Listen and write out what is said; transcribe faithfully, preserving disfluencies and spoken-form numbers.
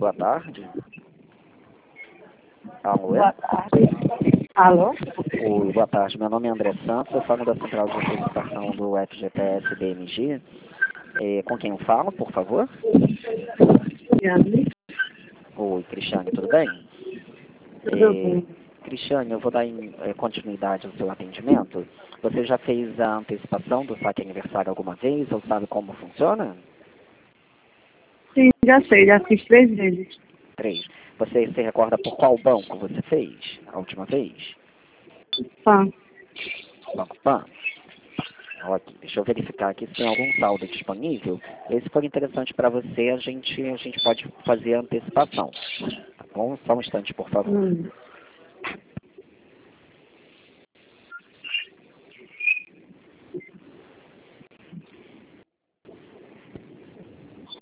boa tarde. Alô? Boa tarde. Alô? Oi, boa tarde. Meu nome é André Santos, eu falo da Central de Antecipação do F G T S B M G. É, com quem eu falo, por favor? Cristiane. Oi, Cristiane, tudo bem? Tudo É, bem. Cristiane, eu vou dar em, é, continuidade ao seu atendimento. Você já fez a antecipação do saque aniversário alguma vez? Ou sabe como funciona? Sim, já sei, já fiz três vezes. Três. Você se recorda por qual banco você fez a última vez? Pã. Banco Pan? Ok, deixa eu verificar aqui se tem algum saldo disponível. E se for interessante para você, a gente, a gente pode fazer a antecipação. Tá bom? Só um instante, por favor. Hum.